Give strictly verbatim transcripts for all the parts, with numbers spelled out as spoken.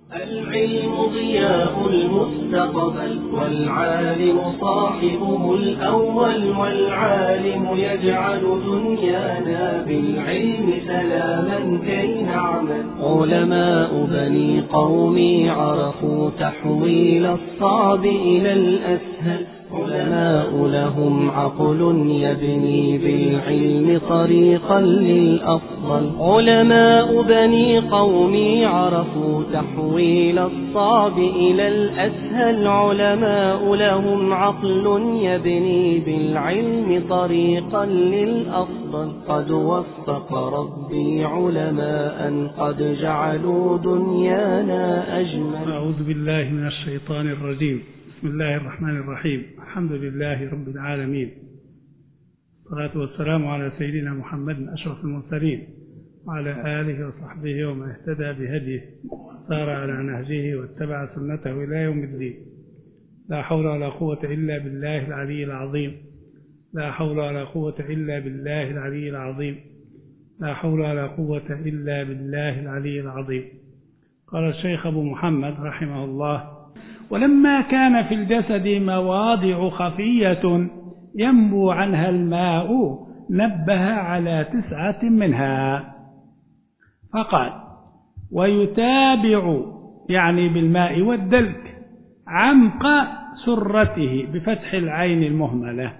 العلم ضياء المستقبل، والعالم صاحبه الأول، والعالم يجعل دنيانا بالعلم سلاما كي نعمل. علماء بني قومي عرفوا تحويل الصعب إلى الأسهل، علماء لهم عقل يبني بالعلم طريقا للأفضل. علماء بني قومي عرفوا تحويل الصعب إلى الأسهل، علماء لهم عقل يبني بالعلم طريقا للأفضل. قد وفق ربي علماء قد جعلوا دنيانا أجمل. أعوذ بالله من الشيطان الرجيم. بسم الله الرحمن الرحيم. الحمد لله رب العالمين، والصلاة والسلام على سيدنا محمد أشرف المرسلين، وعلى آله وصحبه ومن اهتدى بهديه سار على نهجه واتبع سنته إلى يوم الدين. لا حول ولا قوة إلا بالله العلي العظيم. لا حول ولا قوة إلا بالله العلي العظيم. لا حول ولا قوة إلا بالله العلي العظيم. قال الشيخ أبو محمد رحمه الله: ولما كان في الجسد مواضع خفية ينبو عنها الماء نبه على تسعة منها، فقال: ويتابع يعني بالماء والدلك عمق سرته بفتح العين المهملة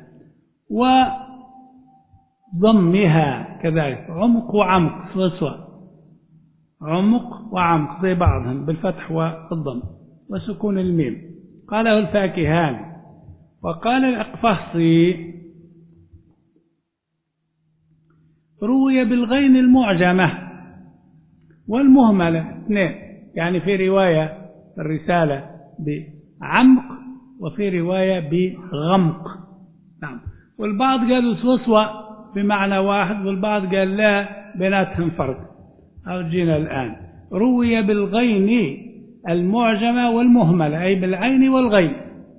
وضمها كذلك، عمق وعمق سوا، عمق وعمق زي بعضهم بالفتح والضم وسكون الميم. قاله الفاكهاني. وقال الأقفصي: روي بالغين المعجمة والمهملة اثنين، يعني في رواية الرسالة بعمق وفي رواية بغمق. نعم. والبعض قالوا سوسوة بمعنى واحد، والبعض قال لا بيناتهم فرق. أو جينا الآن. روي بالغين المعجمة والمهملة أي بالعين والغين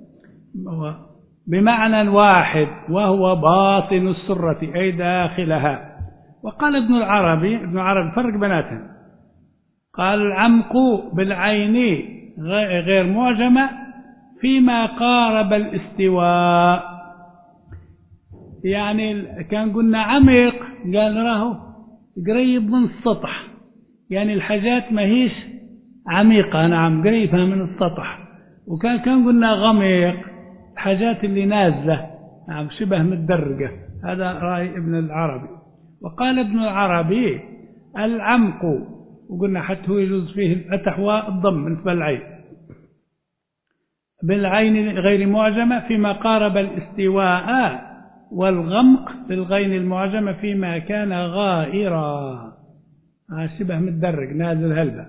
بمعنى واحد، وهو باطن السرة أي داخلها. وقال ابن العربي ابن العربي فرق بيناتهم، قال: العمق بالعين غير معجمة فيما قارب الاستواء، يعني كان قلنا عميق قال راهو قريب من السطح، يعني الحاجات ما هيش عميقة، نعم قريبها من السطح. وكان كان قلنا غميق الحاجات اللي نازلة، نعم شبه متدرجة. هذا رأي ابن العربي. وقال ابن العربي: العمق، وقلنا حتى هو يجوز فيه الفتح والضم بالنسبة للعين، بالعين غير معجمة فيما قارب الاستواء، والغمق بالغين المعجمة فيما كان غائرا، شبه متدرج نازل هلبة.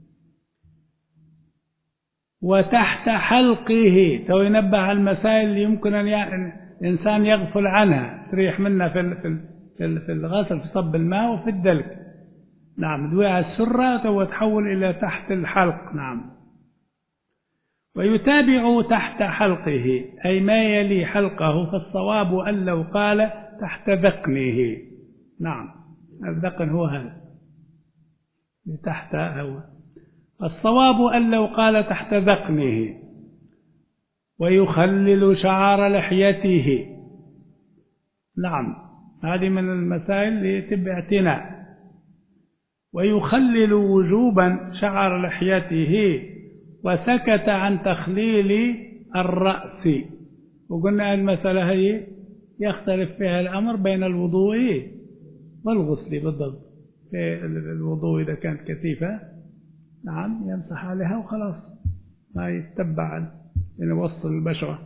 وتحت حلقه، تو ينبه على المسائل اللي يمكن أن الإنسان يغفل عنها تريح منها في في الغسل في صب الماء وفي الدلك. نعم. دويع السرة تو تحول إلى تحت الحلق. نعم. ويتابع تحت حلقه أي ما يلي حلقه، فالصواب أن لو قال تحت ذقنه. نعم. الذقن هو هذا تحت هو. الصواب أن لو قال تحت ذقنه. ويخلل شعر لحيته. نعم. هذه من المسائل اللي تبع اعتناء. ويخلل وجوبا شعر لحيته، وسكت عن تخليل الرأس. وقلنا المسألة هي يختلف فيها الأمر بين الوضوء والغسل بالضبط. في الوضوء إذا كانت كثيفة، نعم يمسح عليها وخلاص، ما يتبع يوصل البشرة.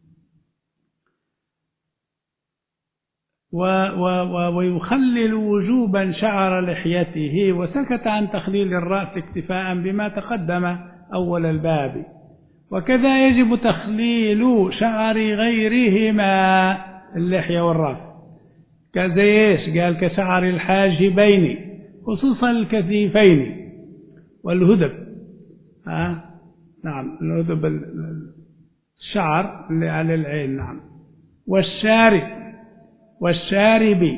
ويخلل وجوبا شعر لحيته، وسكت عن تخليل الرأس اكتفاء بما تقدم أول الباب. وكذا يجب تخليل شعر غيرهما، اللحية والرأس، كزيش قال كشعر الحاجبين خصوصا الكثيفين والهدب. ها نعم الهدب الشعر اللي على العين. نعم. والشارب والشارب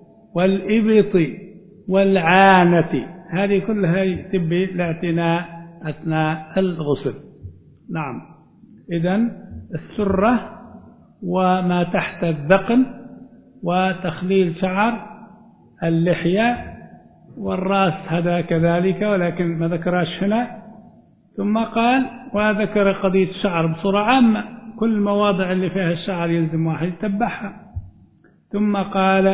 والإبط والعانة، هذه كلها تبي الاعتناء أثناء الغسل. نعم. إذن السرة وما تحت الذقن وتخليل شعر اللحية والرأس هذا كذلك، ولكن ما ذكرش هنا. ثم قال وذكر قضية الشعر بصورة عامة، كل المواضع اللي فيها الشعر يلزم واحد يتبعها. ثم قال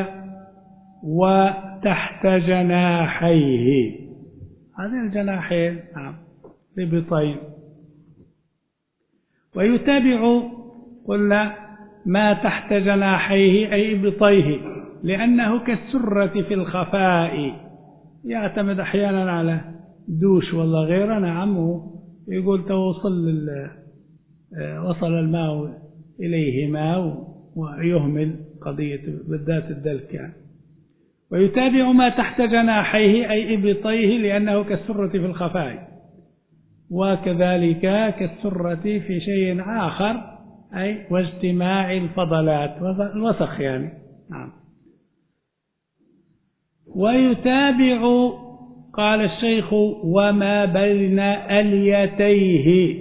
وتحت جناحيه، هذه الجناحين نعم لبطين. ويتابع قلنا ما تحت جناحيه أي بطيه، لأنه كالسرة في الخفاء، يعتمد أحيانا على دوش ولا غيره. نعم، يقول توصل وصل الماء إليهما ويهمل قضية بالذات الدلك يعني. ويتابع ما تحت جناحيه أي إبطيه، لأنه كالسرة في الخفاء، وكذلك كالسرة في شيء آخر أي واجتماع الفضلات الوسخ يعني. نعم. ويتابع قال الشيخ وما بين أليتيه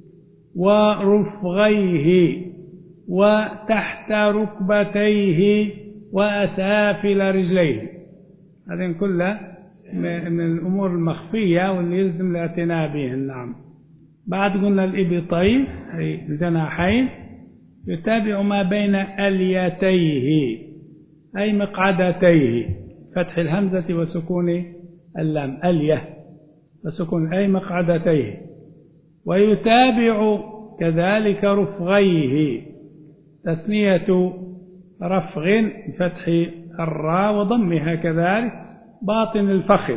ورفغيه وتحت ركبتيه وأسافل رجليه، هذه كلها من الأمور المخفية واللي يلزم الاعتناء بهن. نعم. بعد قلنا الإبطين أي الجناحين. يتابع ما بين أليتيه أي مقعدتيه، فتح الهمزة وسكون اللام، أليه وسكون أي مقعدتيه. ويتابع كذلك رفغيه، تثنية رفغ بفتح الراء وضمها كذلك، باطن الفخذ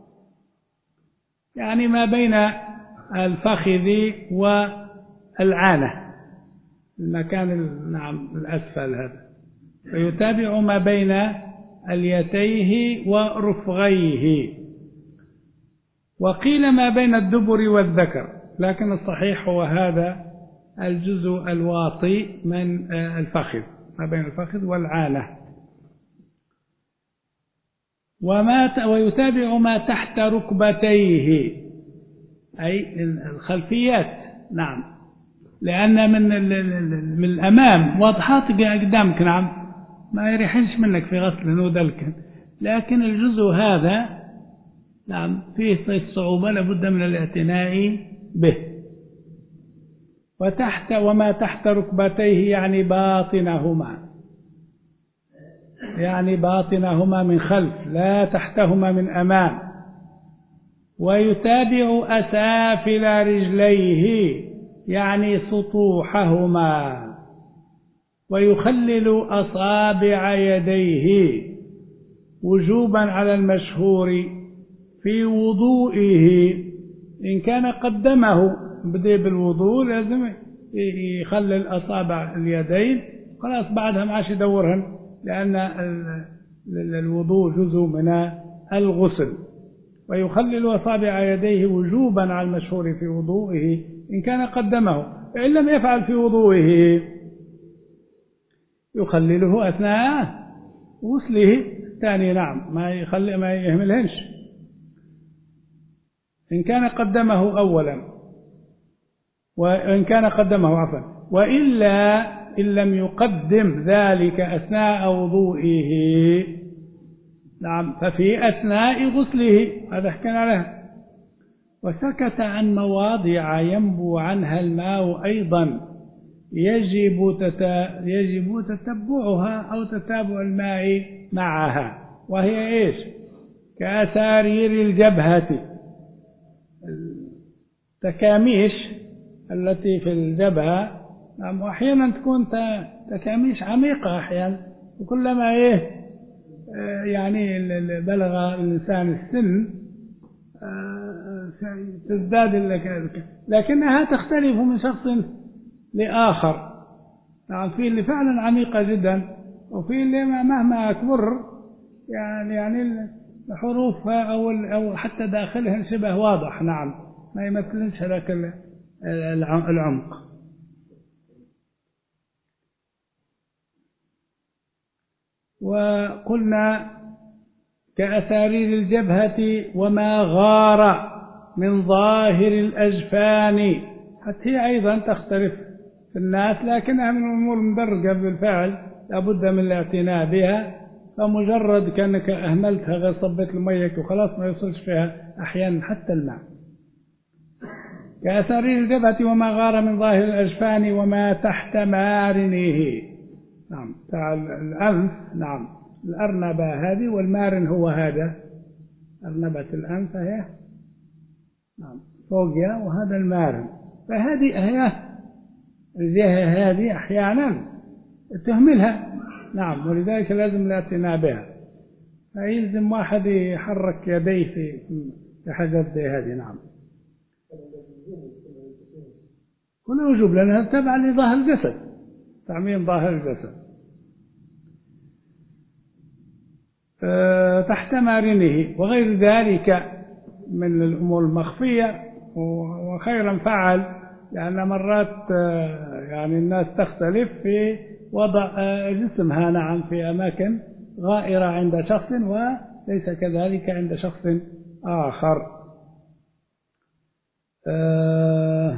يعني ما بين الفخذ والعانة، المكان نعم الأسفل هذا. ويتابع ما بين اليتيه ورفغيه. وقيل ما بين الدبر والذكر، لكن الصحيح هو هذا الجزء الواطي من الفخذ، ما بين الفخذ والعانة. وما ويتابع ما تحت ركبتيه أي الخلفيات. نعم، لأن من من الأمام واضحات قدامك. نعم، ما يريحنش منك في غسل ودلك، لكن الجزء هذا نعم فيه صعوبة لابد من الاعتناء به. وتحت وما تحت ركبتيه يعني باطنهما، يعني باطنهما من خلف لا تحتهما من أمام. ويتابع أسافل رجليه يعني سطوحهما. ويخلل أصابع يديه وجوبا على المشهور في وضوئه، إن كان قدمه بدأ بالوضوء لازم يخلل أصابع اليدين، خلاص بعدها ما عادش يدورهن، لأن الوضوء جزء من الغسل. ويخلل أصابع يديه وجوبا على المشهور في وضوئه إن كان قدمه، فإن لم يفعل في وضوئه يخلله أثناء غسله الثاني. نعم، ما يخلي ما يهملهنش إن كان قدمه أولا، وإن كان قدمه عفوا، وإلا إن لم يقدم ذلك أثناء وضوئه نعم ففي أثناء غسله، هذا حكينا عليه. وسكت عن مواضع ينبو عنها الماء أيضا يجب تتا يجب تتبعها أو تتابع الماء معها، وهي إيش؟ كأسارير الجبهة، التكاميش التي في الجبهة، وأحيانا تكون تكاميش عميقة أحيانا، وكلما إيه يعني بلغ الإنسان السن تزداد، لكنها تختلف من شخص لآخر. يعني في اللي فعلا عميقة جدا، وفي اللي مهما كبر يعني يعني حروفها أو أو حتى داخلها شبه واضح. نعم، ما يمثلش هذاك العمق. وقلنا كأسارير الجبهة وما غار من ظاهر الأجفان، حتى هي أيضا تختلف في الناس، لكنها من الأمور المدرجة بالفعل لابد من الاعتناء بها. فمجرد كأنك أهملتها غير صبت المية وخلاص ما يوصلش فيها أحيانا حتى الماء. كأسارير الجبهة وما غار من ظاهر الأجفان وما تحت مارنه. نعم، الأنف، نعم الأرنبة هذه، والمارن هو هذا أرنبة الأنف هي، نعم فوقها، وهذا المارن. فهذه هي الجهة هذه أحيانا تهملها، نعم، ولذلك لازم الاعتناء بها. فيلزم واحد يحرك يديه في في حاجات زي هذه. نعم، كل وجوب لأنها تبع لظاهر الجسد، تعميم ظاهر الجسد. أه تحت مارنه وغير ذلك من الأمور المخفية، وخيرا فعل، لأن مرات يعني الناس تختلف في وضع جسمها، نعم، في أماكن غائرة عند شخص وليس كذلك عند شخص آخر. أه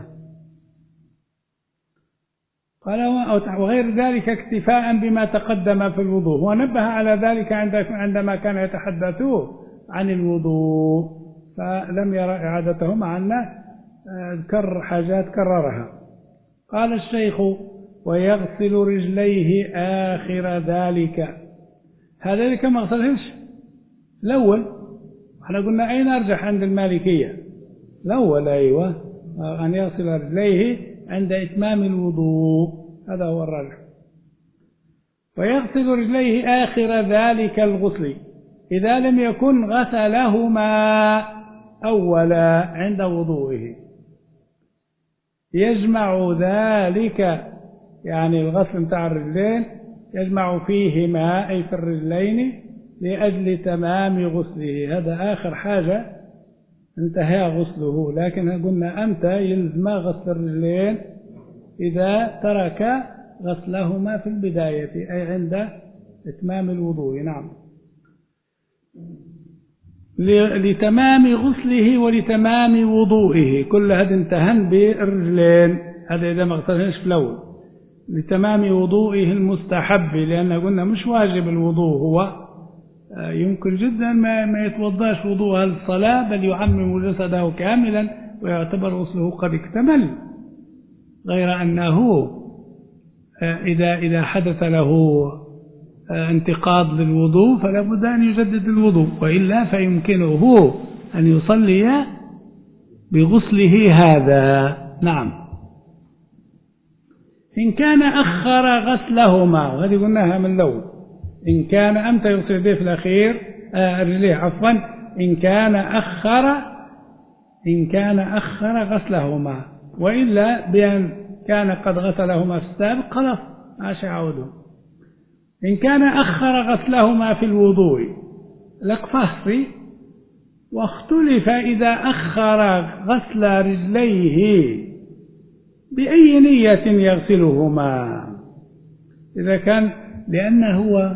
قال وغير ذلك اكتفاء بما تقدم في الوضوء. ونبه على ذلك عندما كان يتحدث عن الوضوء، فلم يرى إعادته، مع أنه ذكر حاجات كررها. قال الشيخ ويغسل رجليه آخر ذلك. هذا كما غسلهش الأول، احنا قلنا أين أرجح عند المالكية؟ الأول، أيوة، أن يغسل رجليه عند إتمام الوضوء، هذا هو الراجح. ويغسل رجليه آخر ذلك الغسل إذا لم يكن غسلهما أولا عند وضوئه. يجمع ذلك، يعني الغسل متاع الرجلين يجمع فيهما أي في الرجلين لأجل تمام غسله. هذا آخر حاجة انتهى غسله، لكن قلنا أنت يلزم غسل الرجلين إذا ترك غسلهما في البداية، أي عند إتمام الوضوء. نعم، لتمام غسله ولتمام وضوئه، كل هذا انتهن بالرجلين، هذا إذا ما غسلهنش في الأول. لتمام وضوئه المستحب، لأن قلنا مش واجب الوضوء، هو يمكن جدا ما ما يتوضاش وضوء الصلاة، بل يعمم جسده كاملا ويعتبر غسله قد اكتمل، غير أنه إذا إذا حدث له انتقاض للوضوء فلا بد أن يجدد الوضوء، وإلا فيمكنه أن يصلي بغسله هذا. نعم، إن كان أخر غسلهما، غادي قلناها من الأول، إن كان أمتى يغسل يديه في الأخير آه رجليه عفوا إن كان أخر إن كان أخر غسلهما، وإلا بأن كان قد غسلهما في السابق خلاص عاش يعودون. إن كان أخر غسلهما في الوضوء لقفهصي، واختلف إذا أخر غسل رجليه بأي نية يغسلهما. إذا كان لأنه هو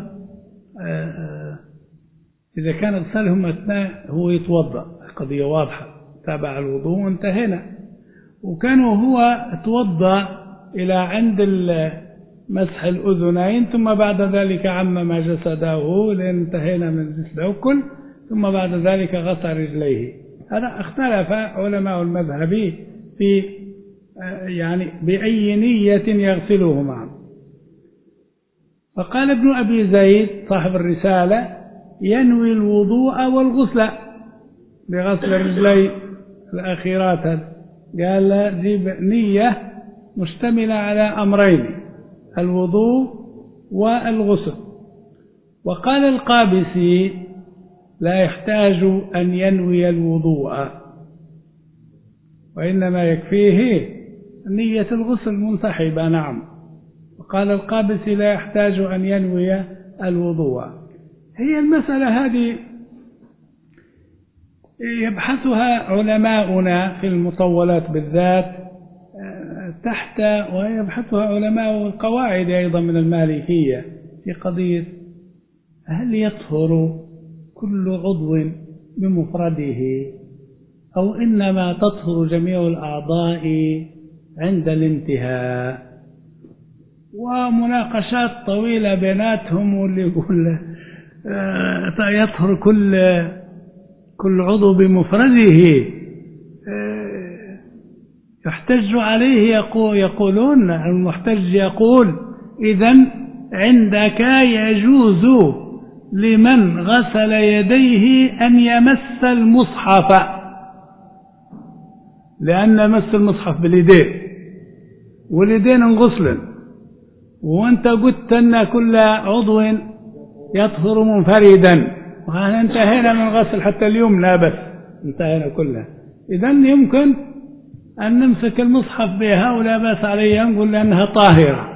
إذا كان غسلهما أثناء هو يتوضأ، قضية واضحة، تابع الوضوء وانتهينا. وكانوا هو توضأ إلى عند مسح الأذنين، ثم بعد ذلك عمم جسده لأن انتهينا من جسده كل، ثم بعد ذلك غسل رجليه. هذا اختلف علماء المذهب في يعني بأي نية يغسلهما. فقال ابن أبي زيد صاحب الرسالة ينوي الوضوء والغسل بغسل الرجلين الأخيرات، قال جيب نية مشتملة على أمرين، الوضوء والغسل. وقال القابسي لا يحتاج أن ينوي الوضوء، وإنما يكفيه نية الغسل منسحبة. نعم، وقال القابسي لا يحتاج أن ينوي الوضوء. هي المسألة هذه يبحثها علماؤنا في المطولات بالذات تحت، ويبحثها علماء القواعد أيضا من المالكية في قضية هل يطهر كل عضو بمفرده أو إنما تطهر جميع الأعضاء عند الانتهاء. ومناقشات طويلة بيناتهم، واللي يقول يطهر كل كل عضو بمفرده، يحتج عليه، يقول يقولون المحتج يقول إذن عندك يجوز لمن غسل يديه أن يمس المصحف، لأن مس المصحف باليدين واليدين انغسلن، وانت قلت أن كل عضو يطهر منفردا، وأنا انتهينا من غسل حتى اليمنى بس، انتهينا كلها. إذن يمكن أن نمسك المصحف بها ولا بأس عليها، نقول لأنها طاهرة.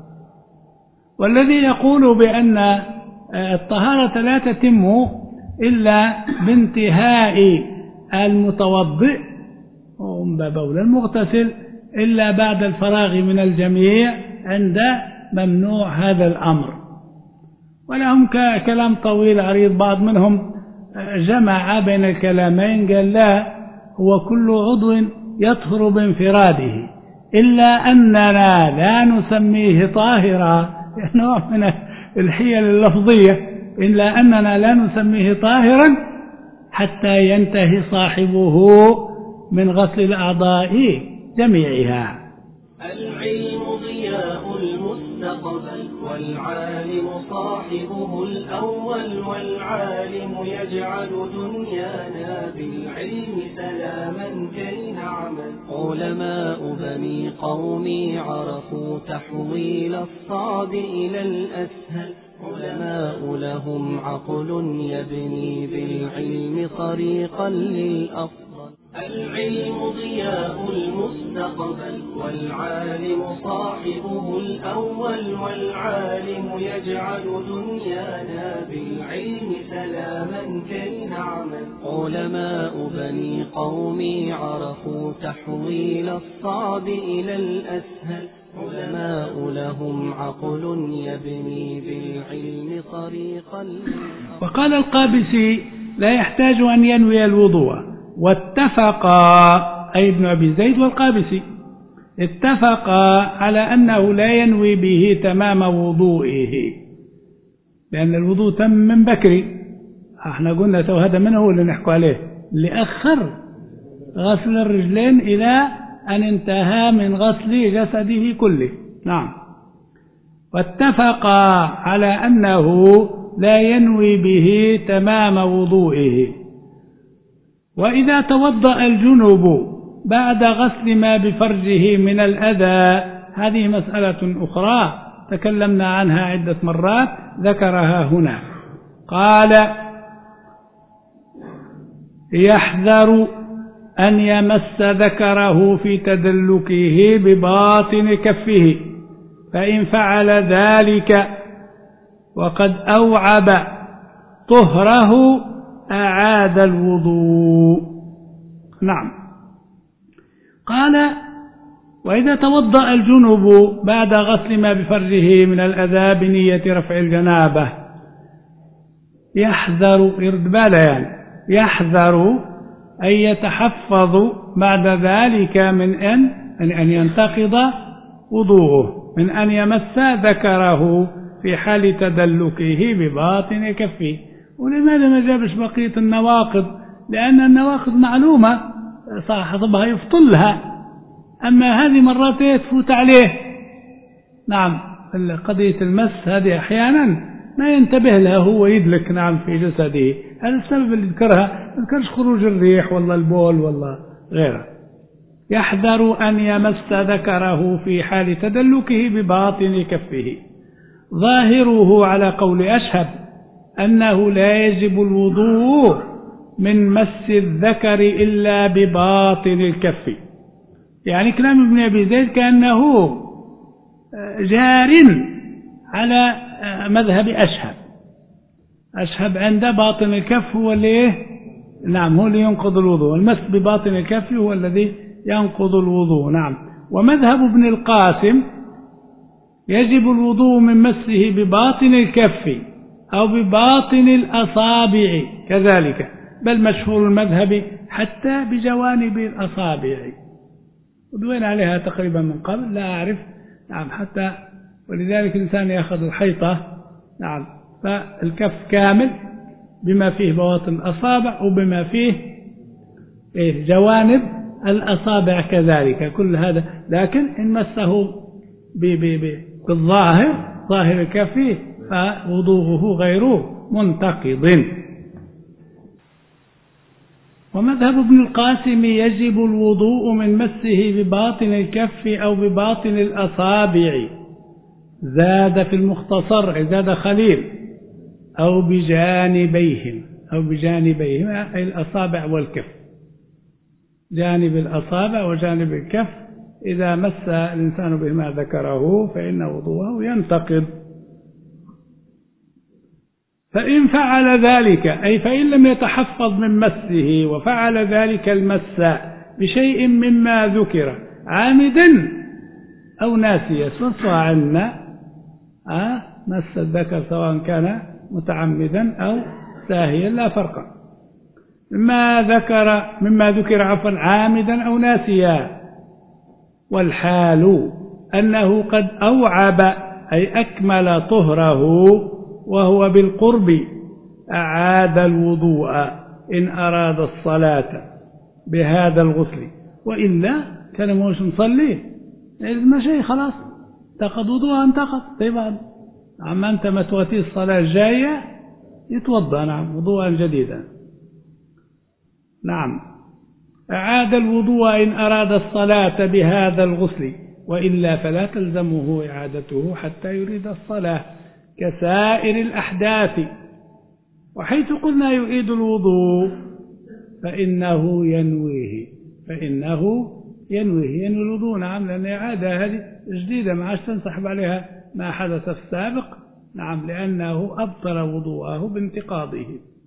والذي يقول بأن الطهارة لا تتم إلا بانتهاء المتوضئ وبول المغتسل إلا بعد الفراغ من الجميع، عند ممنوع هذا الأمر. ولهم كلام طويل عريض، بعض منهم جمع بين الكلامين، قال لا، هو كل عضو يطهر بانفراده، إلا أننا لا نسميه طاهرا، نوع من الحيل اللفظية، إلا أننا لا نسميه طاهرا حتى ينتهي صاحبه من غسل الأعضاء جميعها. العلم ضياء المستقبل، والعالم صاحبه الأول، والعالم يجعل دنيانا بالعلم سلاما كي نعمل. علماء بني قومي عرفوا تحويل الصعب إلى الأسهل، علماء لهم عقل يبني بالعلم طريقا للأفضل. العلم ضياء المستقبل، والعالم صاحبه الأول، والعالم يجعل دنيانا بالعلم سلاما كي نعمل. علماء بني قومي عرفوا تحويل الصعب إلى الأسهل، علماء لهم عقل يبني بالعلم طريقا. وقال القابسي لا يحتاج أن ينوي الوضوء، واتفقا، أي ابن أبي زيد والقابسي اتفقا على أنه لا ينوي به تمام وضوئه، لأن الوضوء تم من بكري. احنا قلنا تو هذا منه هو اللي نحكوا عليه، اللي أخر غسل الرجلين إلى أن انتهى من غسل جسده كله. نعم. واتفقا على أنه لا ينوي به تمام وضوئه. وإذا توضأ الجنوب بعد غسل ما بفرجه من الأذى، هذه مسألة أخرى تكلمنا عنها عدة مرات، ذكرها هنا. قال يحذر أن يمس ذكره في تدلكه بباطن كفه، فإن فعل ذلك وقد أوعب طهره أعاد الوضوء. نعم. قال وإذا توضأ الجنوب بعد غسل ما بفرجه من الأذى بنية رفع الجنابة، يحذر يرد باله يعني يحذر أن يتحفظ بعد ذلك من أن أن ينتقض وضوءه، من أن يمس ذكره في حال تدلكه بباطن كفه. ولماذا ما جابش بقية النواقض؟ لأن النواقض معلومة صاحبها يفطلها، أما هذه مرات تفوت عليه. نعم. قضية المس هذه أحيانا ما ينتبه لها، هو يدلك نعم في جسده، هذا السبب اللي ذكرها، ذكرش خروج الريح والله البول والله غيره. يحذر أن يمس ذكره في حال تدلكه بباطن كفه. ظاهره على قول أشهب أنه لا يجب الوضوء من مس الذكر إلا بباطن الكف. يعني كلام ابن أبي زيد كأنه جار على مذهب أشهب. أشهب عند باطن الكف هو اللي نعم هو اللي ينقض الوضوء، المس بباطن الكف هو الذي ينقض الوضوء. نعم. ومذهب ابن القاسم يجب الوضوء من مسه بباطن الكف أو بباطن الأصابع كذلك، بل مشهور المذهب حتى بجوانب الأصابع، ودوين عليها تقريبا من قبل لا أعرف. نعم حتى ولذلك الإنسان يأخذ الحيطة نعم فالكف كامل بما فيه بواطن الأصابع وبما فيه جوانب الأصابع كذلك كل هذا، لكن إن مسه بالظاهر ظاهر كفه فوضوءه غير منتقض. ومذهب ابن القاسم يجب الوضوء من مسه بباطن الكف أو بباطن الأصابع، زاد في المختصر زاد خليل أو بجانبيهم أو بجانبيهم أي الأصابع والكف، جانب الأصابع وجانب الكف إذا مس الإنسان بما ذكره فإن وضوءه ينتقض. فإن فعل ذلك أي فإن لم يتحفظ من مسه وفعل ذلك المس بشيء مما ذكر عامدا أو ناسيا، سواء عنا أه مس الذكر سواء كان متعمدا أو ساهيا لا فرق، مما ذكر مما ذكر عفوا عامدا أو ناسيا، والحال أنه قد أوعب أي أكمل طهره وهو بالقرب أعاد الوضوء إن أراد الصلاة بهذا الغسل، وإلا كان موش مصلي ما شيء خلاص انتقض وضوء انتقض. طيب عما أنت ما تواتي الصلاة الجاية يتوضأ نعم وضوءا جديدا. نعم أعاد الوضوء إن أراد الصلاة بهذا الغسل، وإلا فلا تلزمه إعادته حتى يريد الصلاة كسائر الأحداث. وحيث قلنا يعيد الوضوء فإنه ينويه فإنه ينويه ينوي الوضوء نعم، لأن إعادة هذه جديدة ما عادش تنسحب عليها ما حدث في السابق نعم، لأنه أبطل وضوءه بانتقاضه.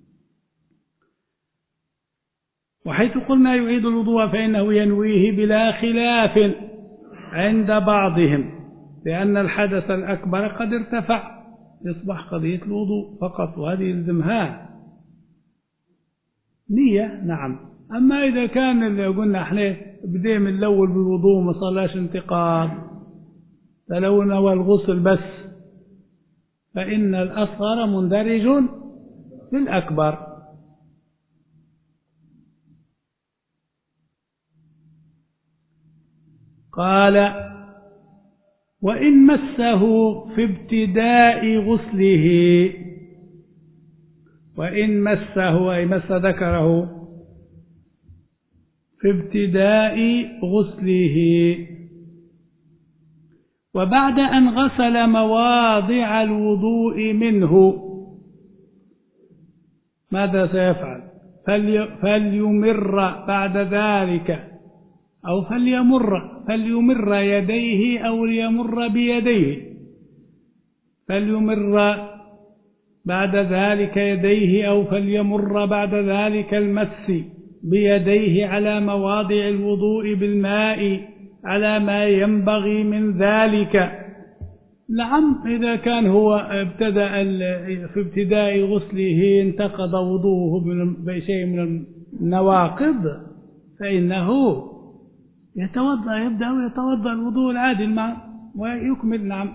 وحيث قلنا يعيد الوضوء فإنه ينويه بلا خلاف عند بعضهم، لأن الحدث الأكبر قد ارتفع يصبح قضية الوضوء فقط، وهذه يلزمها نية نعم. أما إذا كان اللي قلنا احنا بديه من الأول بالوضوء ما صلاش انتقاض فلو نوى الغسل بس فإن الأصغر مندرج في الأكبر. قال وإن مسه في ابتداء غسله، وإن مسه أي مس ذكره في ابتداء غسله وبعد أن غسل مواضع الوضوء منه ماذا سيفعل؟ فلي فليمر بعد ذلك أو فليمر فليمر يديه أو ليمر بيديه، فليمر بعد ذلك يديه أو فليمر بعد ذلك المس بيديه على مواضع الوضوء بالماء على ما ينبغي من ذلك. نعم إذا كان هو ابتدأ في ابتداء غسله انتقض وضوءه بشيء من النواقض فإنه يتوضأ يبدأ يتوضأ الوضوء العادي الماء ويكمل نعم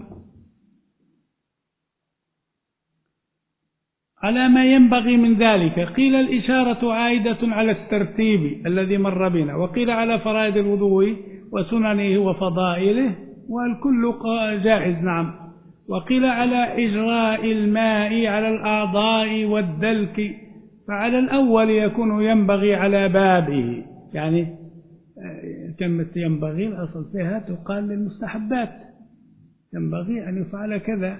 على ما ينبغي من ذلك. قيل الإشارة عائدة على الترتيب الذي مر بنا، وقيل على فرائض الوضوء وسننه وفضائله والكل جائز نعم، وقيل على إجراء الماء على الأعضاء والدلك، فعلى الأول يكون ينبغي على بابه، يعني كلمة ينبغي الأصل فيها تقال للمستحبات، ينبغي أن يفعل كذا.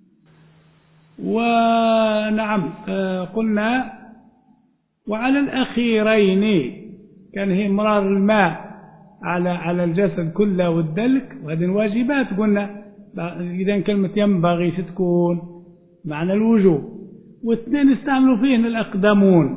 ونعم قلنا وعلى الأخيرين كان هي مرار الماء على على الجسد كله والدلك، وهذه واجبات قلنا. إذا كلمة ينبغي ستكون معنى الوجوب، واثنين استعملوا فيهن الأقدمون،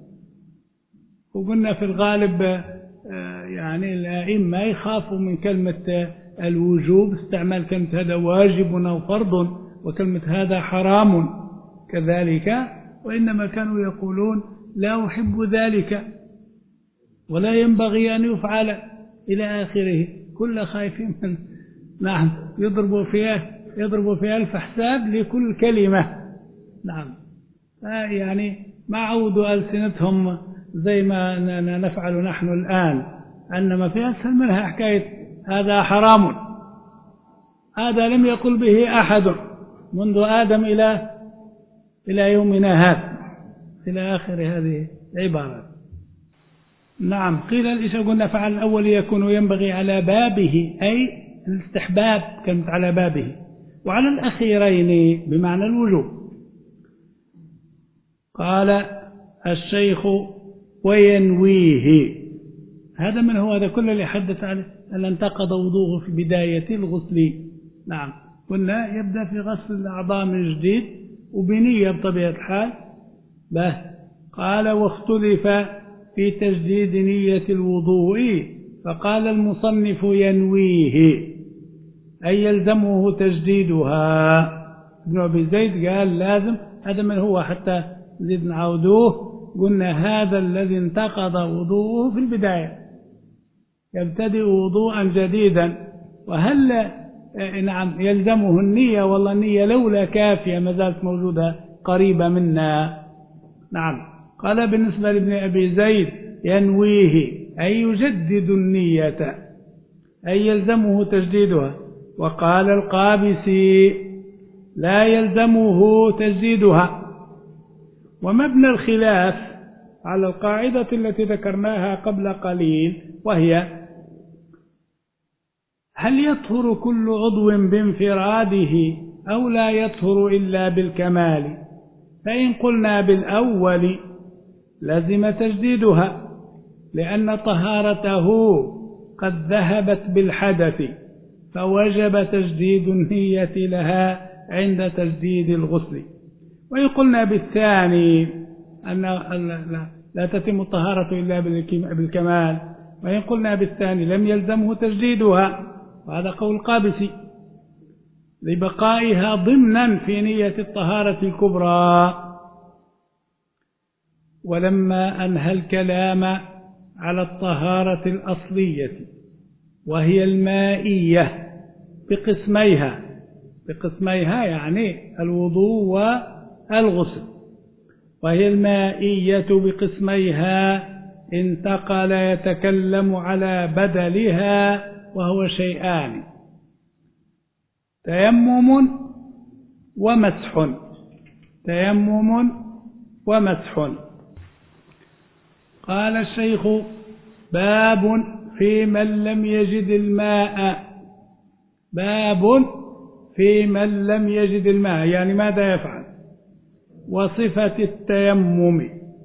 وقلنا في الغالب يعني الأئمة يخافوا من كلمة الوجوب استعمال كلمة هذا واجب أو فرض وكلمة هذا حرام كذلك، وإنما كانوا يقولون لا أحب ذلك ولا ينبغي أن يفعل إلى آخره. كل خايف من نعم يضرب فيها يضرب في ألف حساب لكل كلمة. نعم يعني ما عودوا ألسنتهم زي ما نفعل نحن الآن، أنما في أسهل منها حكاية هذا حرام، هذا لم يقل به أحد منذ آدم إلى إلى يومنا هذا إلى آخر هذه العبارات. نعم قيل الإيش قلنا فعل الأول يكون ينبغي على بابه، أي الاستحباب كانت على بابه، وعلى الأخيرين بمعنى الوجوب. قال الشيخ وينويه، هذا من هو هذا كل اللي حدث عليه أن انتقض وضوءه في بداية الغسل. نعم قلنا يبدأ في غسل الأعضاء من جديد وبنية بطبيعة الحال به. قال واختلف في تجديد نية الوضوء، فقال المصنف ينويه أي يلزمه تجديدها. ابن أبي زيد قال لازم، هذا من هو حتى نزيد نعودوه، قلنا هذا الذي انتقض وضوءه في البداية يبتدئ وضوءا جديدا. وهل نعم يلزمه النية؟ والله النية لولا كافية ما زالت موجودة قريبة منا. نعم قال بالنسبة لابن أبي زيد ينويه أي يجدد النية أي يلزمه تجديدها. وقال القابسي لا يلزمه تجديدها. ومبنى الخلاف على القاعدة التي ذكرناها قبل قليل، وهي هل يطهر كل عضو بانفراده أو لا يطهر إلا بالكمال؟ فإن قلنا بالأول لازم تجديدها لأن طهارته قد ذهبت بالحدث، فوجب تجديد النية لها عند تجديد الغسل. وإن قلنا بالثاني أن لا تتم الطهارة إلا بالكمال، وإن قلنا بالثاني لم يلزمه تجديدها، وهذا قول القابسي لبقائها ضمنا في نية الطهارة الكبرى. ولما أنهى الكلام على الطهارة الأصلية وهي المائية بقسميها بقسميها يعني الوضوء والغسل، وهي المائية بقسميها انتقل يتكلم على بدلها وهو شيئان: تيمم ومسح. تيمم ومسح. قال الشيخ: باب في من لم يجد الماء. باب في من لم يجد الماء، يعني ماذا يفعل؟ وصفة التيمم.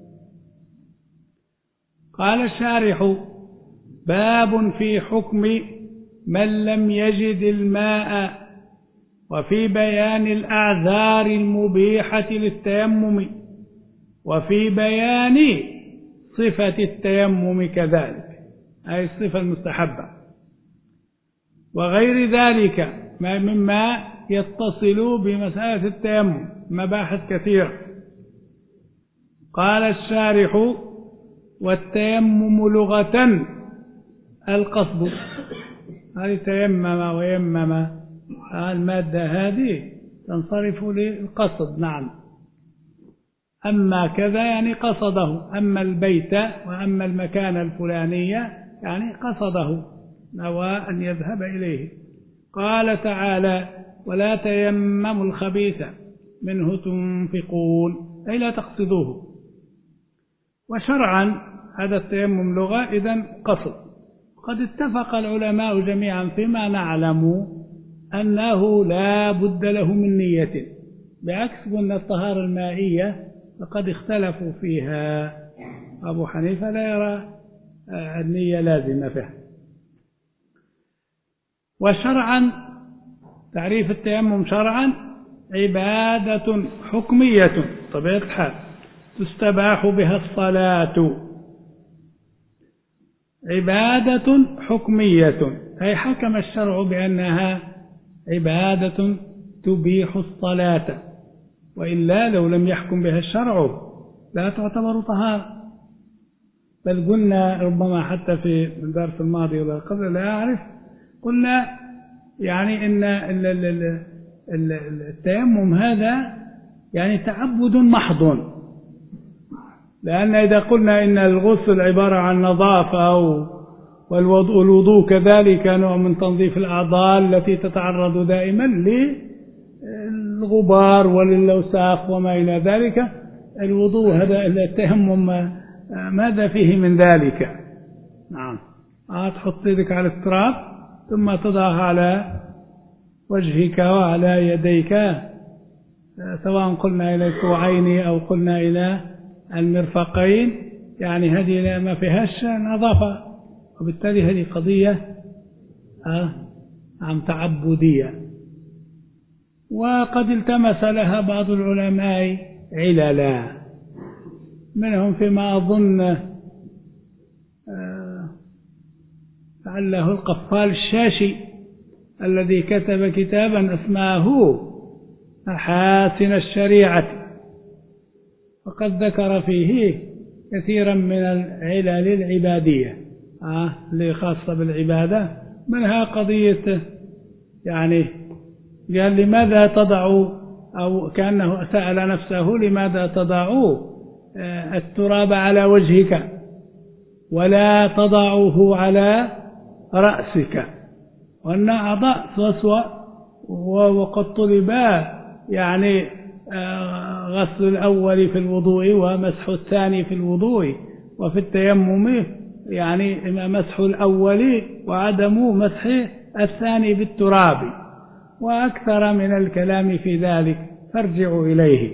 قال الشارح: باب في حكم من لم يجد الماء، وفي بيان الأعذار المبيحة للتيمم، وفي بيان صفة التيمم كذلك، أي الصفة المستحبة، وغير ذلك مما يتصل بمسألة التيمم، مباحث كثيرة. قال الشارح: والتيمم لغة القصد. هذه تيمم ويمم، المادة هذه تنصرف للقصد. نعم، أما كذا يعني قصده، أما البيت وأما المكان الفلانية يعني قصده، نوى أن يذهب إليه. قال تعالى: ولا تيمموا الخبيث منه تنفقون، أي لا تقصدوه. وشرعا هذا التيمم لغة إذن قصد. قد اتفق العلماء جميعا فيما نعلم أنه لا بد له من نية، بعكس أن الطهارة المائية فقد اختلفوا فيها. أبو حنيفة لا يرى النية لازمة فيها. وشرعا تعريف التيمم شرعا: عبادة حكمية طبيعة الحال تستباح بها الصلاة. عبادة حكمية أي حكم الشرع بأنها عبادة تبيح الصلاة، وإلا لو لم يحكم بها الشرع لا تعتبر طهارة. بل قلنا ربما حتى في الدرس الماضي ولا قبل لا أعرف، قلنا يعني إن التيمم هذا يعني تعبد محض، لأن إذا قلنا إن الغسل عبارة عن نظافة والوضوء كذلك نوع من تنظيف الأعضاء التي تتعرض دائما للغبار وللأوساخ وما إلى ذلك، الوضوء هذا التيمم ماذا فيه من ذلك؟ نعم، تحط يدك على التراب ثم تضعها على وجهك وعلى يديك، سواء قلنا إلى الكوعين أو قلنا إلى المرفقين، يعني هذه ما فيهاش نظافة، وبالتالي هذه قضية عم تعبدية. وقد التمس لها بعض العلماء عللا، منهم فيما أظن لعله القفال الشاشي الذي كتب كتابا اسمه محاسن الشريعة، وقد ذكر فيه كثيرا من العلل العبادية آه اللي خاصة بالعبادة، منها قضية يعني قال لماذا تضع، أو كأنه سأل نفسه لماذا تضع التراب على وجهك ولا تضعه على رأسك، وأن أعضاء سوسوة، وقد طلبا يعني غسل الأول في الوضوء ومسح الثاني في الوضوء، وفي التيمم يعني مسح الأول وعدم مسح الثاني بالتراب، وأكثر من الكلام في ذلك فارجعوا إليه.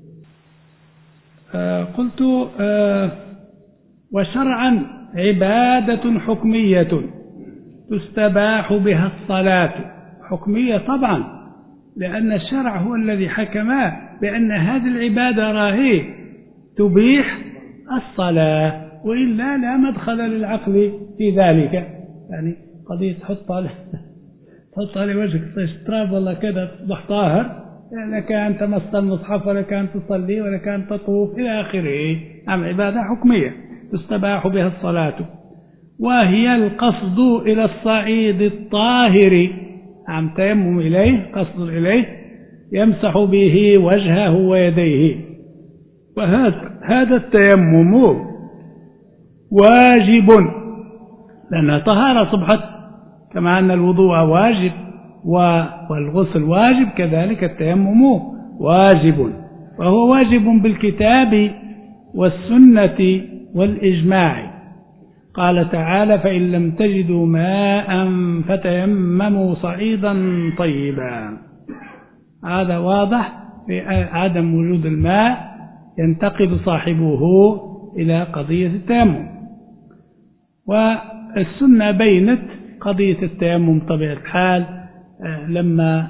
آه قلت آه وشرعا عبادة حكمية تستباح بها الصلاة، حكمية طبعا، لأن الشرع هو الذي حكم بأن هذه العبادة راهي تبيح الصلاة، وإلا لا مدخل للعقل في ذلك. يعني قضية تحط على تحط على وجهك تراب والله كذا تصبح طاهر، يعني كان تمس المصحف ولا كان تصلي ولا كان تطوف إلى آخره، أم عبادة حكمية تستباح بها الصلاة، وهي القصد إلى الصعيد الطاهر، عم تيمم إليه، قصد إليه يمسح به وجهه ويديه. وهذا هذا التيمم واجب لأنها طهارة صبحت، كما أن الوضوء واجب والغسل واجب، كذلك التيمم واجب، وهو واجب بالكتاب والسنة والإجماع. قال تعالى: فإن لم تجدوا ماء فتيمموا صعيدا طيبا. هذا واضح في عدم وجود الماء ينتقل صاحبه إلى قضية التيمم. والسنة بينت قضية التيمم طبيعة الحال لما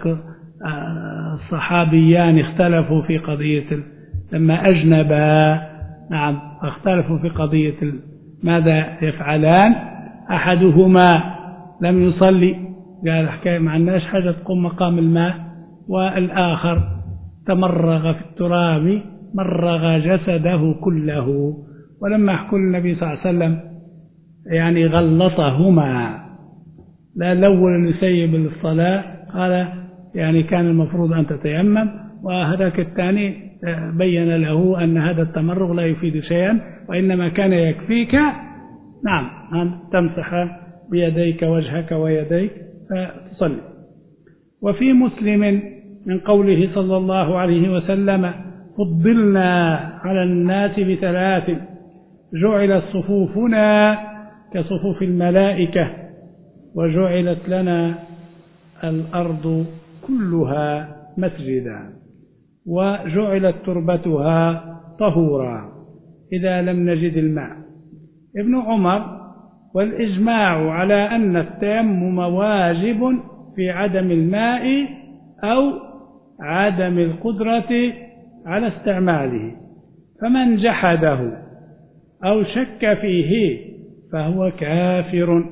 الصحابيان اختلفوا في قضية لما أجنبا، نعم اختلفوا في قضية ماذا يفعلان. أحدهما لم يصلي، قال حكاية ما عندناش حاجة تقوم مقام الماء، والآخر تمرغ في التراب مرغ جسده كله. ولما يحكوا النبي صلى الله عليه وسلم يعني غلطهما، لا الأول يسيب للصلاة، قال يعني كان المفروض أن تتيمم، وهذاك الثاني بين له أن هذا التمرغ لا يفيد شيئا، وإنما كان يكفيك نعم أن تمسح بيديك وجهك ويديك فتصلي. وفي مسلم من قوله صلى الله عليه وسلم: فضلنا على الناس بثلاث، جعلت صفوفنا كصفوف الملائكة، وجعلت لنا الأرض كلها مسجدا، وجعلت تربتها طهورا إذا لم نجد الماء. ابن عمر: والإجماع على أن التيمم واجب في عدم الماء أو عدم القدرة على استعماله، فمن جحده أو شك فيه فهو كافر.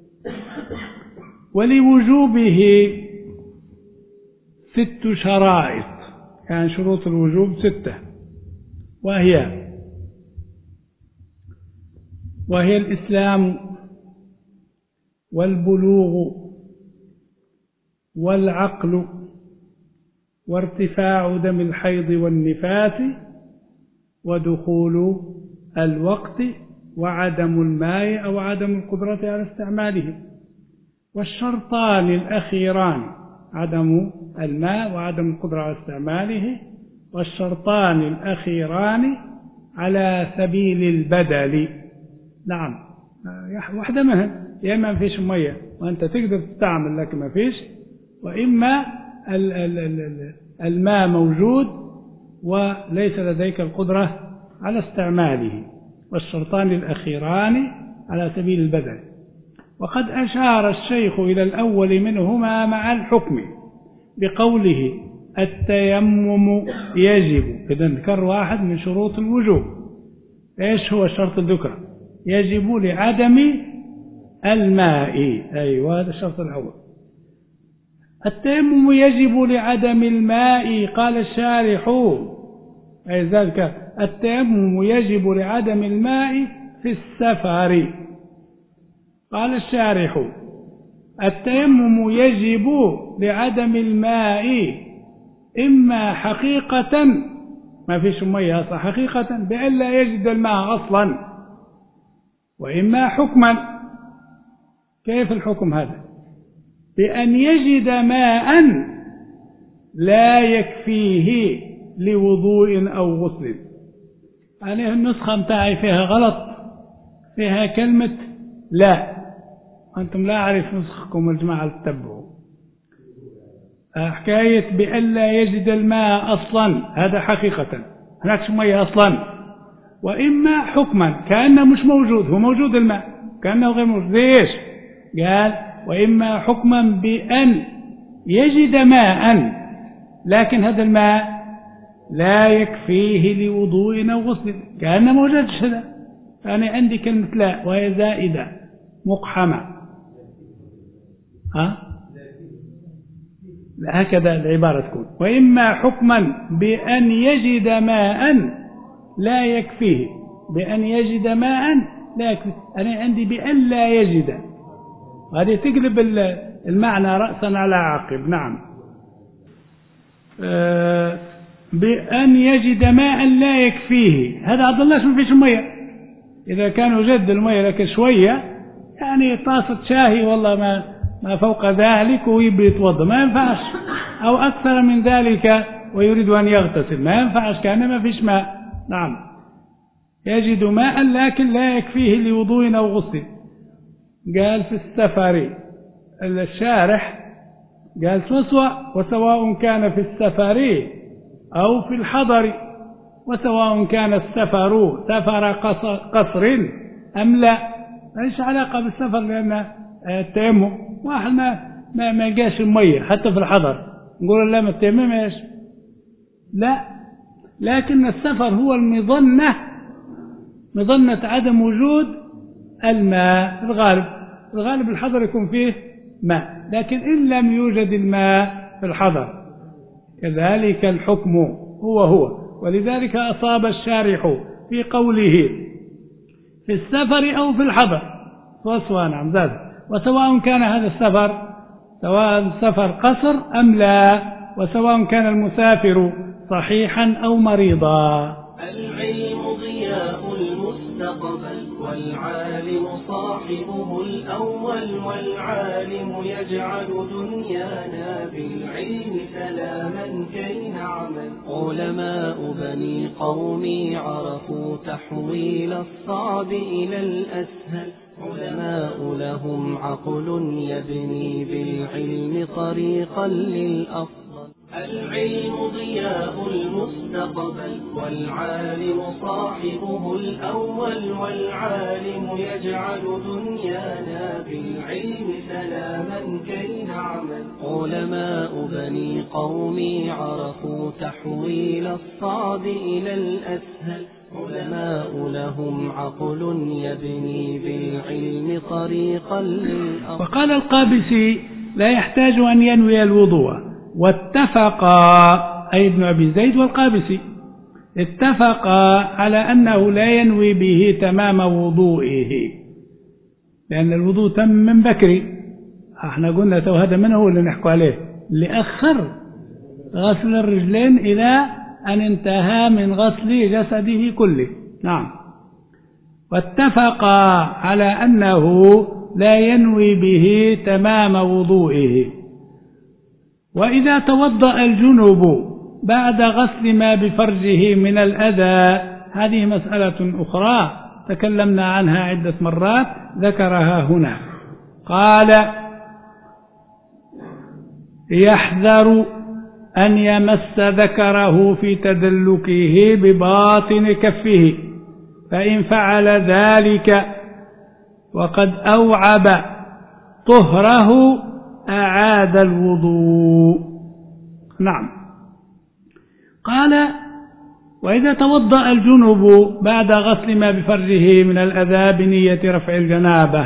ولوجوبه ست شرائط، كان شروط الوجوب ستة، وهي: وهي الإسلام والبلوغ والعقل وارتفاع دم الحيض والنفاس ودخول الوقت وعدم الماء أو عدم القدرة على استعماله. والشرطان الأخيران عدم الماء وعدم القدرة على استعماله، والشرطان الأخيران على سبيل البدل. نعم، واحدة منهم يا إما ما فيش مية وأنت تقدر تستعمل لكن ما فيش، وإما الماء موجود وليس لديك القدرة على استعماله، والشرطان الأخيران على سبيل البدل. وقد أشار الشيخ إلى الأول منهما مع الحكم بقوله التيمم يجب. إذن ذكر واحد من شروط الوجوب. إيش هو الشرط الذكر؟ يجب لعدم الماء. أيوة، هذا الشرط الأول. التيمم يجب لعدم الماء، قال الشارح أي ذلك التيمم يجب لعدم الماء في السفر. قال الشارح التيمم يجب لعدم الماء إما حقيقة، ما فيش مية أصلا حقيقة بأن لا يجد الماء أصلا، وإما حكما. كيف الحكم هذا؟ بأن يجد ماء لا يكفيه لوضوء أو غسل. يعني النسخة متاعي فيها غلط، فيها كلمة لا، أنتم لا أعرف نسخكم الجماعة اللي تتبعوا. حكاية بأن لا يجد الماء أصلا هذا حقيقة، هناك مية أصلا. وإما حكما كأنه مش موجود، هو موجود الماء كأنه غير موجود. ليش؟ قال وإما حكما بأن يجد ماء لكن هذا الماء لا يكفيه لوضوء أو غسل، كأنه موجود هذا. فأنا عندي كلمة لا وهي زائدة مقحمة. ها؟ هكذا العبارة تكون. وإما حكما بأن يجد ماء لا يكفيه، بأن يجد ماء لا يكفيه. أنا عندي بأن لا يجد، هذه تقلب المعنى رأسا على عقب. نعم، أه بأن يجد ماء لا يكفيه، هذا عبد الله ما فيش مية. إذا كان وجد المية لك شوية، يعني طاسة شاهي والله ما ما فوق ذلك ويبي يتوضا ما ينفعش، أو أكثر من ذلك ويريد أن يغتسل ما ينفعش، كأنه ما فيش ماء. نعم، يجد ماء لكن لا يكفيه لوضوء أو غسل. قال في السفر، الشارح قال سوسوة وسواء كان في السفر أو في الحضر، وسواء كان السفر سفر قصر أم لا. ايش علاقة بالسفر؟ لأن التيمم واحد ما ما ما جاش المية حتى في الحضر نقول لا ما التيمم ايش؟ لا، لكن السفر هو المظنة، مظنة عدم وجود الماء في الغالب. في الغالب الحضر يكون فيه ماء، لكن إن لم يوجد الماء في الحضر كذلك الحكم هو هو. ولذلك أصاب الشارح في قوله في السفر أو في الحضر وسواء. نعم زاد. وسواء كان هذا السفر سواء سفر قصر أم لا، وسواء كان المسافر صحيحا أو مريضا. العلم ضياء المستقبل والعالم صاحبه الأول، والعالم يجعل دنيانا بالعلم سلاما كي نعمل. علماء بني قومي عرفوا تحويل الصعب إلى الأسهل، علماء لهم عقل يبني بالعلم طريقا للأفضل. العلم ضياء المستقبل والعالم صاحبه الأول، والعالم يجعل دنيانا بالعلم سلاما كي نعمل. علماء بني قومي عرفوا تحويل الصعب إلى الأسهل، علماء لهم عقل يبني بالعلم طريقا للأفضل. وقال القابسي لا يحتاج أن ينوي الوضوء، واتفقا أي ابن أبي زيد والقابسي اتفقا على أنه لا ينوي به تمام وضوئه، لأن الوضوء تم من بكري. احنا قلنا تو هذا من هو اللي نحكوا عليه، اللي أخر غسل الرجلين إلى أن انتهى من غسل جسده كله. نعم. واتفقا على أنه لا ينوي به تمام وضوئه. وإذا توضأ الجنب بعد غسل ما بفرجه من الأذى، هذه مسألة أخرى تكلمنا عنها عدة مرات، ذكرها هنا. قال: يحذر أن يمس ذكره في تدلكه بباطن كفه، فإن فعل ذلك وقد أوعب طهره أعاد الوضوء. نعم. قال: وإذا توضأ الجنب بعد غسل ما بفرجه من الأذى بنية رفع الجنابة،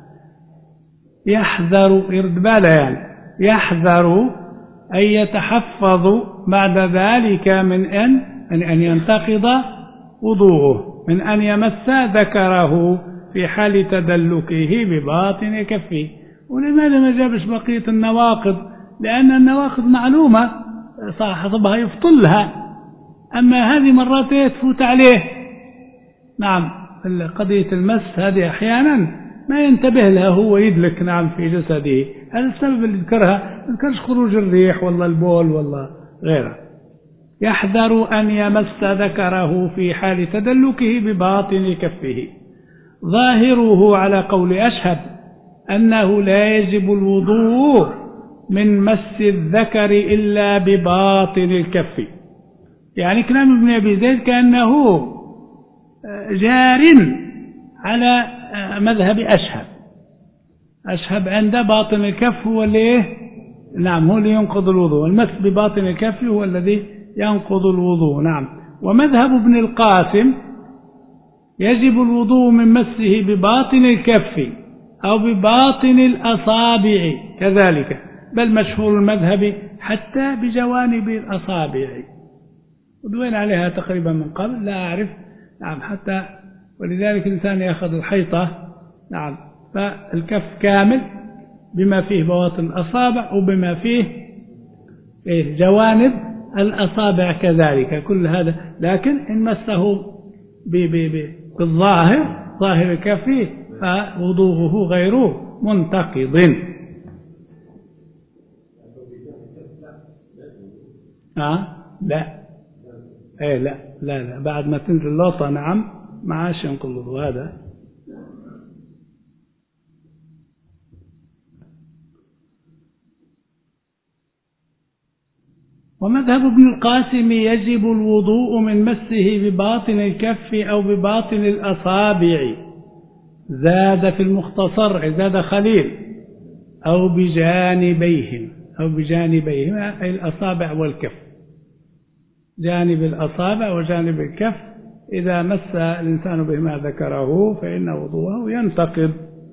يحذر يرد باله يحذر أن يتحفظ بعد ذلك من أن أن ينتقض وضوءه، من أن يمس ذكره في حال تدلكه بباطن كفه. ولماذا ما جابش بقية النواقض؟ لأن النواقض معلومة صاحبها يفطلها، أما هذه مرات تفوت عليه. نعم. قضية المس هذه أحيانا ما ينتبه لها، هو يدلك نعم في جسده، هذا السبب اللي ذكرها، ما ذكرش خروج الريح والله البول والله غيره. يحذر أن يمس ذكره في حال تدلكه بباطن كفه. ظاهره على قول أشهب أنه لا يجب الوضوء من مس الذكر إلا بباطن الكف. يعني كلام ابن أبي زيد كأنه جار على مذهب أشهب. أشهب عند باطن الكف هو اللي نعم هو اللي ينقض الوضوء، المس بباطن الكف هو الذي ينقض الوضوء. نعم. ومذهب ابن القاسم يجب الوضوء من مسه بباطن الكف أو بباطن الأصابع كذلك، بل مشهور المذهب حتى بجوانب الأصابع، ودوين عليها تقريبا من قبل لا أعرف. نعم. حتى ولذلك الإنسان يأخذ الحيطة نعم فالكف كامل بما فيه بواطن الأصابع وبما فيه جوانب الأصابع كذلك، كل هذا. لكن إن مسه بالظاهر ظاهر الكف فوضوءه غير منتقض. آه لا ايه لا لا لا بعد ما تنزل اللوطة نعم ما عادش ينقض الوضوء هذا. ومذهب ابن القاسم يجب الوضوء من مسه بباطن الكف أو بباطن الأصابع، زاد في المختصر زاد خليل، أو بجانبيهم أو بجانبيهما أي الأصابع والكف، جانب الأصابع وجانب الكف إذا مس الإنسان بهما ذكره فإن وضوءه ينتقض.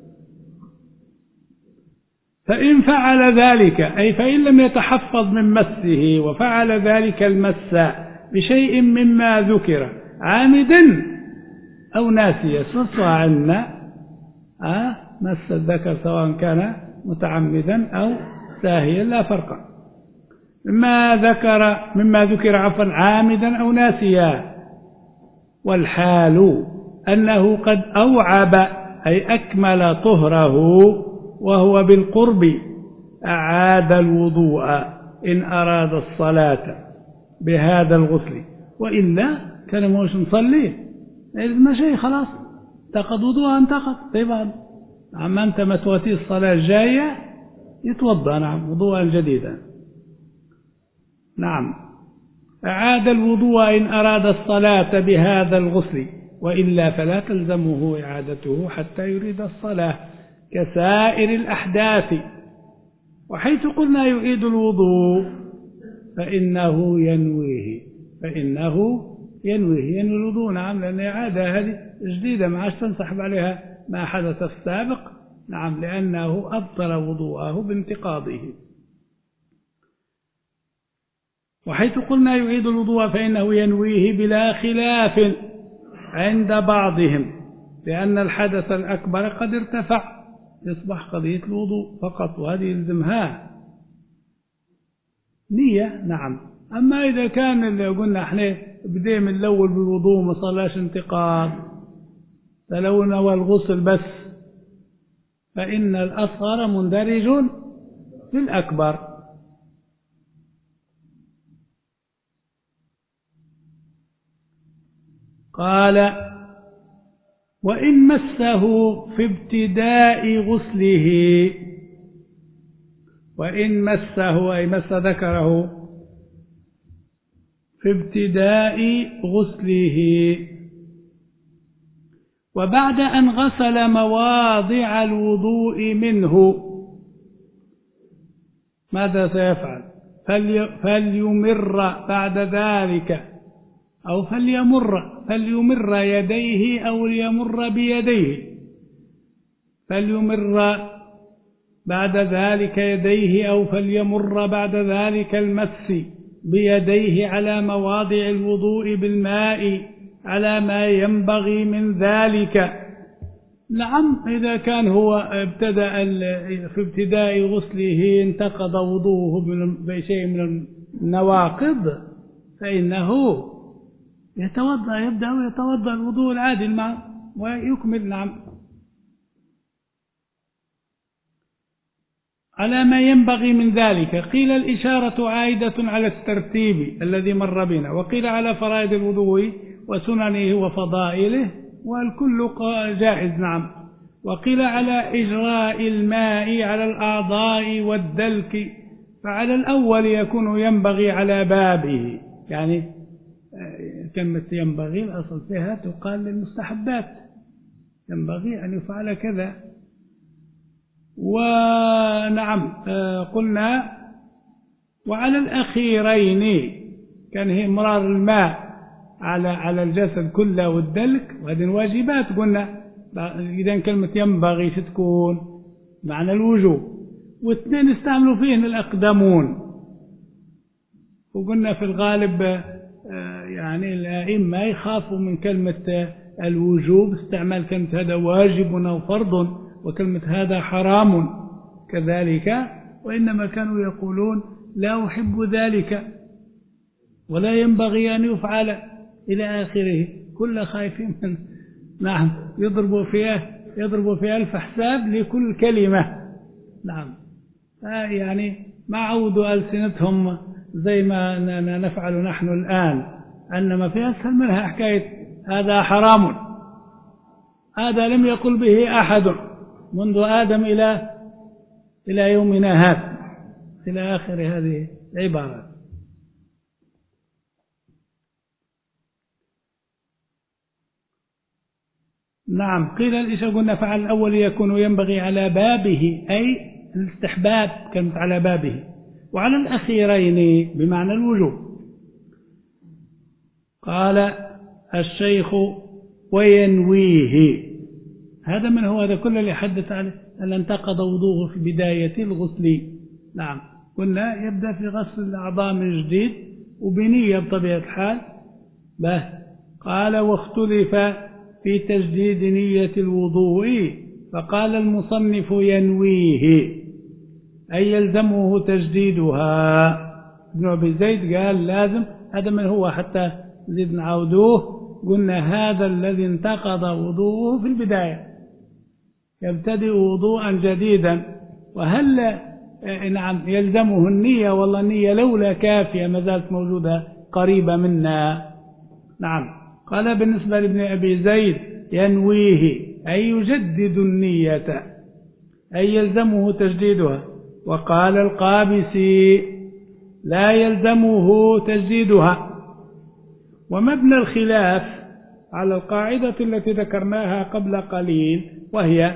فإن فعل ذلك أي فإن لم يتحفظ من مسه وفعل ذلك المس بشيء مما ذكر عامدا أو ناسيا، سواء عنا أه مس الذكر سواء كان متعمدا أو ساهيا لا فرق، مما ذكر مما ذكر عفوا عامدا أو ناسيا، والحال أنه قد أوعب أي أكمل طهره وهو بالقرب أعاد الوضوء إن أراد الصلاة بهذا الغسل، وإلا كان موش نصلي ما شيء خلاص انتقض وضوء انتقض. طيب عما أنت متواتي الصلاة الجاية يتوضأ نعم وضوءا جديدا. نعم. أعاد الوضوء إن أراد الصلاة بهذا الغسل، وإلا فلا تلزمه إعادته حتى يريد الصلاة كسائر الأحداث. وحيث قلنا يعيد الوضوء فإنه ينويه فإنه ينويه ينوي الوضوء نعم، لأن إعادة هذه جديدة ما عادش تنسحب عليها ما حدث السابق. نعم. لأنه أبطل وضوءه بانتقاضه. وحيث قلنا يعيد الوضوء فإنه ينويه بلا خلاف عند بعضهم، لأن الحدث الأكبر قد ارتفع، يصبح قضية الوضوء فقط، وهذه يلزمها نية. نعم. أما إذا كان اللي قلنا احنا بدي من الأول بالوضوء ما صلاش انتقاض، فلو نوى الغسل بس فإن الأصغر مندرج في الأكبر. قال: وإن مسه في ابتداء غسله، وإن مسه أي مس ذكره في ابتداء غسله وبعد أن غسل مواضع الوضوء منه، ماذا سيفعل؟ فلي فليمر بعد ذلك أو فليمر فليمر يديه أو ليمر بيديه، فليمر بعد ذلك يديه أو فليمر بعد ذلك المس بيديه على مواضع الوضوء بالماء على ما ينبغي من ذلك. نعم. إذا كان هو ابتدأ في ابتداء غسله انتقض وضوءه بشيء من النواقض فإنه يتوضأ، يبدأ يتوضأ الوضوء العادي الماء ويكمل. نعم. على ما ينبغي من ذلك. قيل الإشارة عائدة على الترتيب الذي مر بنا، وقيل على فرائض الوضوء وسننه وفضائله، والكل جائز. نعم. وقيل على إجراء الماء على الأعضاء والدلك، فعلى الأول يكون ينبغي على بابه، يعني كلمة ينبغي الأصل فيها تقال للمستحبات، ينبغي أن يفعل كذا. ونعم قلنا وعلى الأخيرين كان هي مرار الماء على على الجسد كله والدلك، وهذه واجبات. قلنا إذا كلمة ينبغي ستكون معنى الوجوب، واثنين استعملوا فيهن الأقدمون، وقلنا في الغالب يعني الأئمة يخافوا من كلمة الوجوب، استعمال كلمة هذا واجب أو فرض، وكلمة هذا حرام كذلك، وإنما كانوا يقولون لا أحب ذلك ولا ينبغي أن يفعل إلى آخره، كل خايفين من نعم يضربوا فيها يضربوا فيها ألف حساب لكل كلمة. نعم. يعني ما عودوا ألسنتهم زي ما نفعل نحن الآن، أنما في أسهل منها حكاية هذا حرام، هذا لم يقل به أحد منذ آدم إلى إلى يومنا هذا، إلى آخر هذه العبارات. نعم. قيل الإشاء قلنا فعل الأول يكون ينبغي على بابه، أي الاستحباب كانت على بابه، وعلى الأخيرين بمعنى الوجوب. قال الشيخ وينويه، هذا من هو؟ هذا كل اللي حدث عليه أن انتقض وضوءه في بداية الغسل. نعم. قلنا يبدأ في غسل الأعضاء من جديد وبنية بطبيعة الحال. به. قال واختلف في تجديد نية الوضوء، فقال المصنف ينويه أي يلزمه تجديدها. ابن أبي زيد قال لازم، هذا من هو حتى نزيد نعودوه. قلنا هذا الذي انتقض وضوءه في البداية يبتدئ وضوءا جديدا، وهل نعم يلزمه النية؟ والله النية لولا كافية ما زالت موجودة قريبة منا. نعم. قال بالنسبة لابن أبي زيد ينويه أي يجدد النية أي يلزمه تجديدها. وقال القابسي لا يلزمه تجديدها. ومبنى الخلاف على القاعدة التي ذكرناها قبل قليل، وهي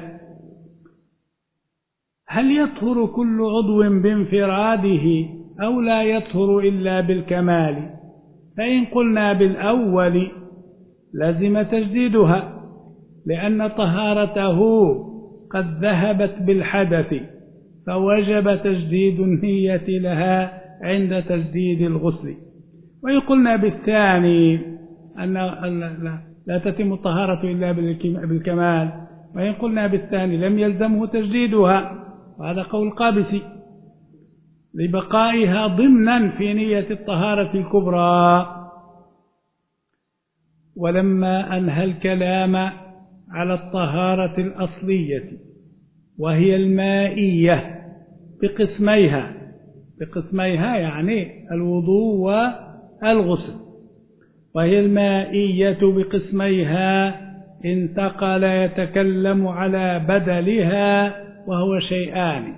هل يطهر كل عضو بانفراده أو لا يطهر إلا بالكمال؟ فإن قلنا بالأول لازم تجديدها، لأن طهارته قد ذهبت بالحدث، فوجب تجديد النية لها عند تجديد الغسل. وإن قلنا بالثاني أن لا تتم الطهارة إلا بالكمال، وإن قلنا بالثاني لم يلزمه تجديدها، وهذا قول القابسي لبقائها ضمنا في نية الطهارة الكبرى. ولما أنهى الكلام على الطهارة الأصلية وهي المائية بقسميها، بقسميها يعني الوضوء والغسل، وهي المائية بقسميها انتقل يتكلم على بدلها وهو شيئان: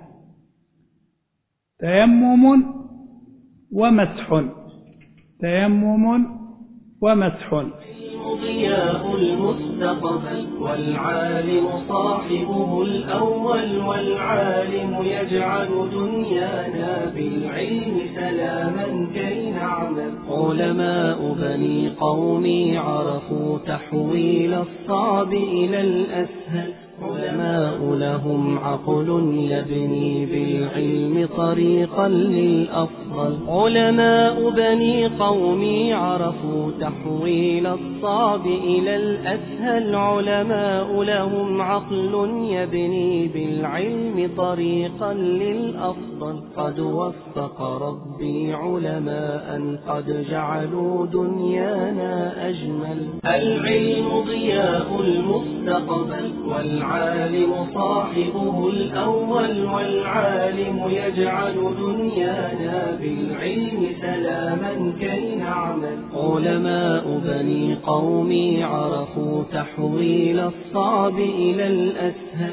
تيمم ومسح. تيمم ومسح. ضياء المستقبل والعالم صاحبه الأول، والعالم يجعل دنيانا بالعلم سلاما كي نعمل. علماء بني قومي عرفوا تحويل الصعب إلى الأسهل، علماء لهم عقل يبني بالعلم طريقا للأفضل. علماء بني قومي عرفوا تحويل الصعب إلى الأسهل، علماء لهم عقل يبني بالعلم طريقا للأفضل. قد وفق ربي علماء قد جعلوا دنيانا أجمل. العلم ضياء المستقبل والعالم صاحبه الأول، والعالم يجعل دنيانا بالعلم سلاما كي نعمل. علماء بني قومي عرفوا تحويل الصعب إلى الأسهل،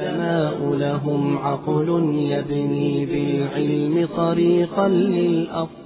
علماء لهم عقل يبني بالعلم طريقا للأفضل.